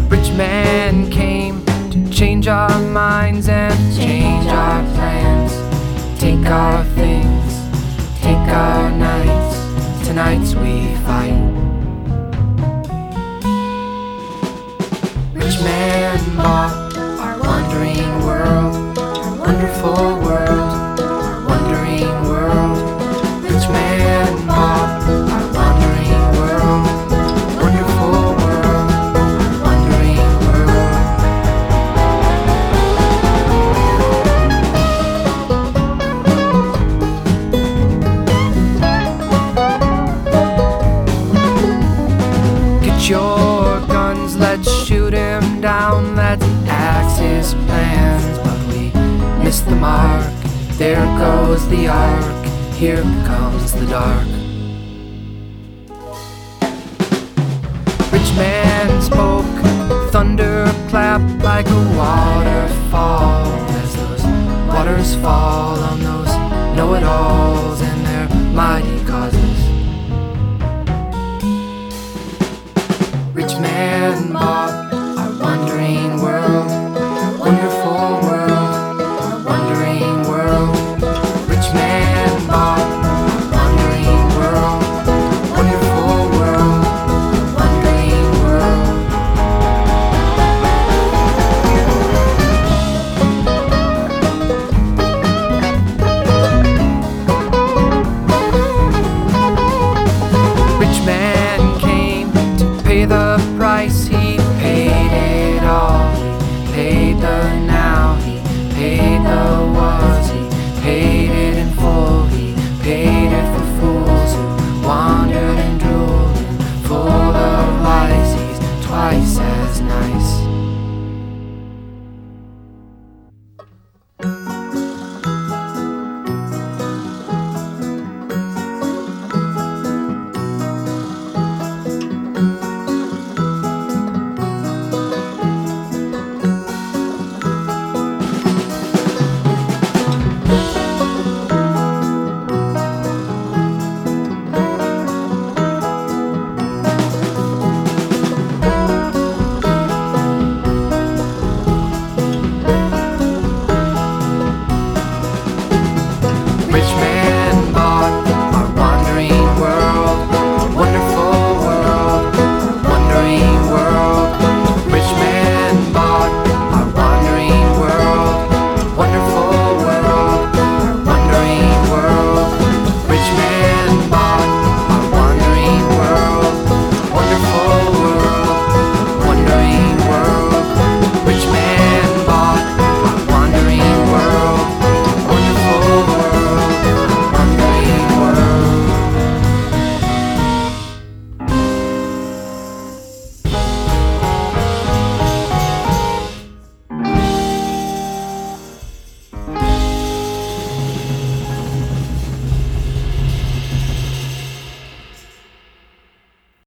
Rich man came to change our minds and change our plans. Take our things, take our nights. Tonight's we fight. Rich man bought our wandering world, our wonderful world, our wandering world. Rich man bought our wandering world, wonderful world, our wandering world. Get your guns, let's shoot him down. Let's axe his plans, but we missed the mark. There goes the ark, here comes the dark. Rich man spoke, thunder clapped like a waterfall.